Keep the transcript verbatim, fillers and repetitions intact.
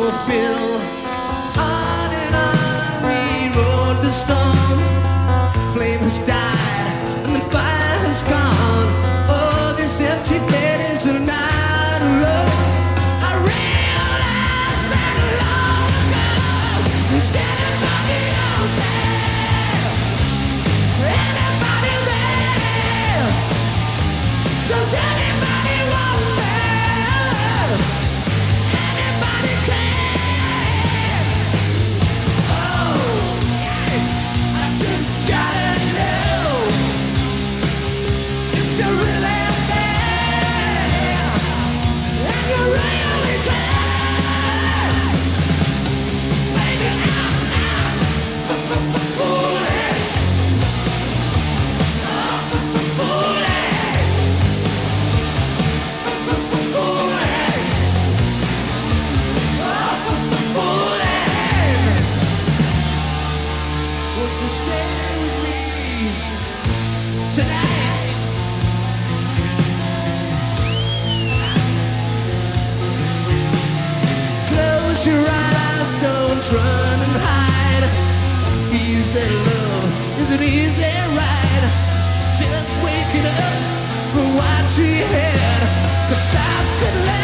fulfill. On and on we rode the storm. Flame has died and the fire has gone. Oh, this empty bed is not alone. I realized that long ago. There's anybody out there? Anybody there? Does anybody want me? Anybody care? Oh, I just gotta know if you're really there and you're really glad. Baby, I'm not f-f-f-fooling. Oh, f-f-fooling. F-f-f-fooling. Oh, f-f-fooling. Won't you stay with me tonight? Close your eyes, don't run and hide. Easy love, is it easy ride? Just waking up from what we had could stop, could last.